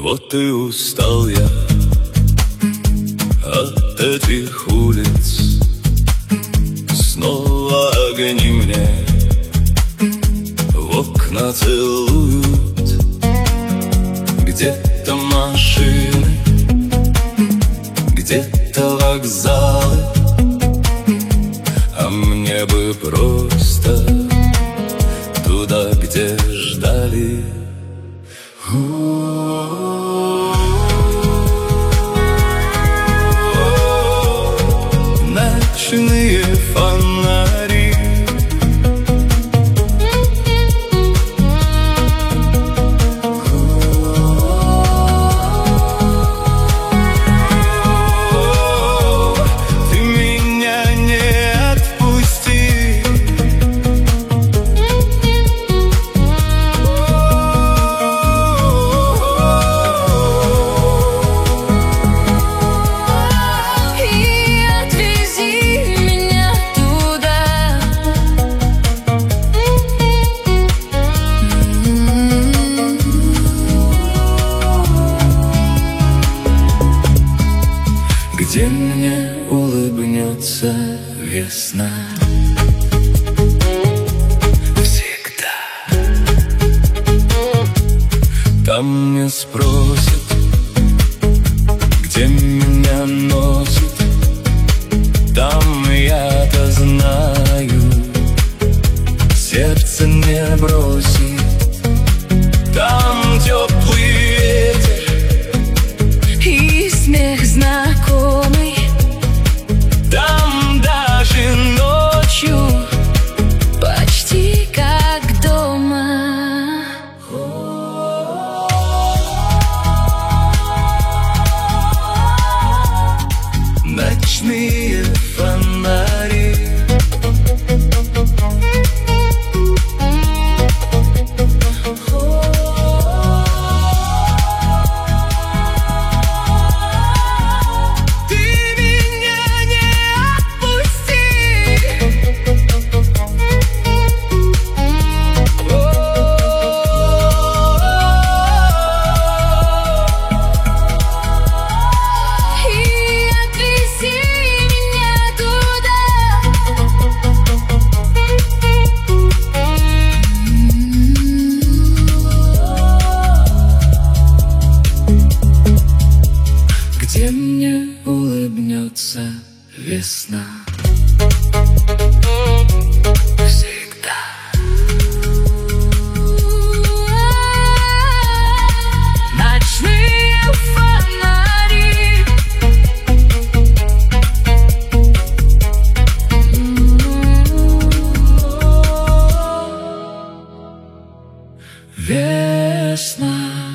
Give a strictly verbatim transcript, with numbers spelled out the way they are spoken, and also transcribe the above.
Вот и устал я от этих улиц. Снова огни мне в окна целуют. Где-то машины, где-то вокзалы, а мне бы просто туда, где ждали. Ночные фонари, ты меня не отпусти. Где мне улыбнется весна всегда. Там не спросят, где меня носит. Там я-то знаю, сердце не бросит. Там теплый ветер и смех знакомый. Там даже ночью почти как дома. Ночные фонари, где мне улыбнется весна всегда. Ночные фонари, Весна.